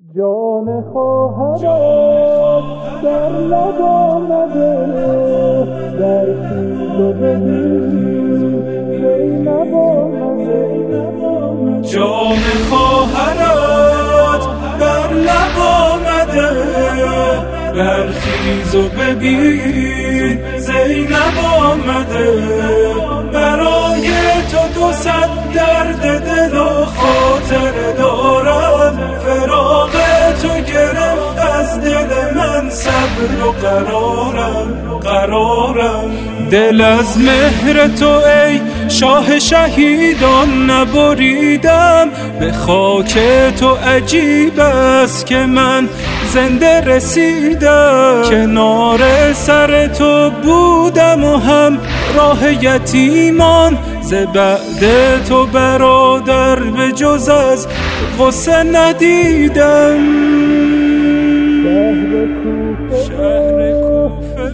جان خواهرت در لب آمده، در خیز و ببین زینب آمده. جان خواهرت در لب آمده، در خیز و ببین زینب آمده. برای تو 200 درد دل و خاطر دارم، فراق تو گرفت از دل من صبر و قرارم. دل از مهر تو ای شاه شهیدان نبریدم، به خاک تو عجیب است که من زنده رسیدم. کنار سر تو بودم و هم راه یتیمان، ز بعد تو برادر به جز از غصه ندیدم. شهر کوفه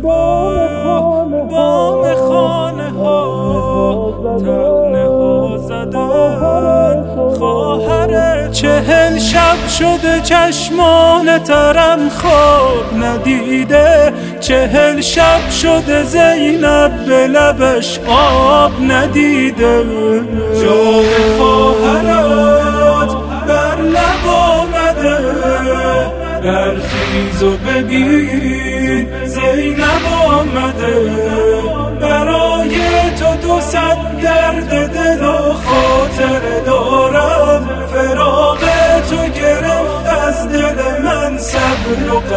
بام خانه ها طعنه ها زدن خواهر. 40 شب شده چشمان ترم خواب ندیده، 40 شب شده زینب به لبش آب ندیده. جان خواهرت بر لب آمده، در خیز و ببین زینب آمده. برای تو 200 درد دل و خاطر دارم، فراق تو گرفت از دل من صبر و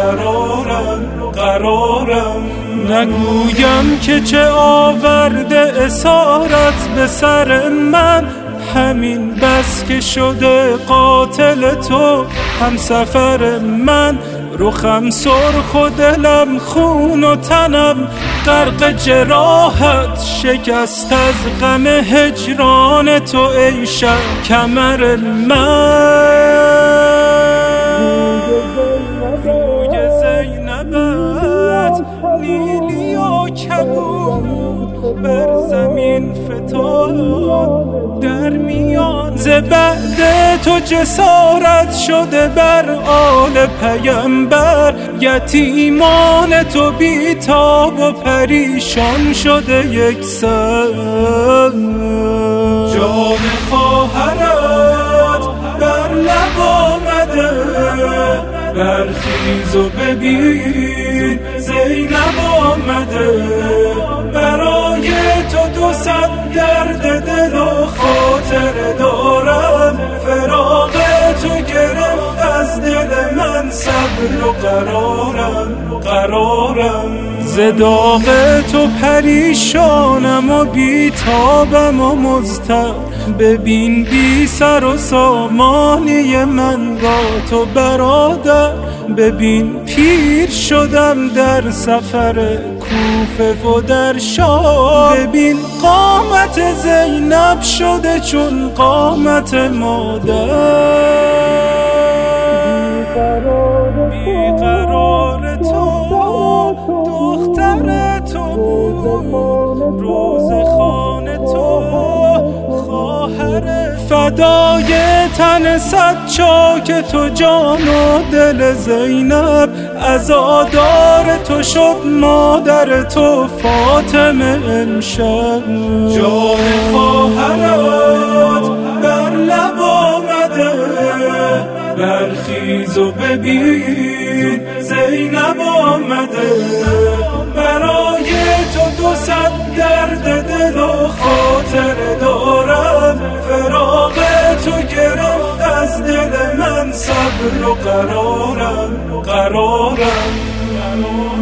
قرارم. نگویم که چه آورده اسارت به سر من، همین بس که شده قاتل تو هم سفر من. رخم سرخ و دلم خون و تنم غرق جراحت، شکست از غم هجران تو ای کمر من. روی زینبت نیلی و کبود بر زمین فتاد در میان. ز بعد تو جسارت شده بر آل پیمبر، یتیمان تو بیتاب و پریشان شده یکسر. جان خواهرت بر لب آمده، در خیز و ببین زینب آمده. برای تو 200 درد دل و خاطر دارم، فراق تو گرفت از دل من صبر و قرارم. ز داغ تو پریشانم و بیتابم و مضطر، ببین بی سر و سامانی من با تو برادر. ببین پیر شدم در سفر کوفه و در شام، ببین قامت زینب شده چون قامت مادر. بیقرار تو دختر تو بود، روزخانه تو خواهر. فدای تن 100 چاک تو جان و دل زینب، عزادار تو شد مادر تو فاطمه امشب. جان خواهرت بر لب آمده، در خیز و ببین زینب آمده. برای تو 200 درد دل و خاطر دارم، فراق تو گرفت از دل من صبر و قرارم.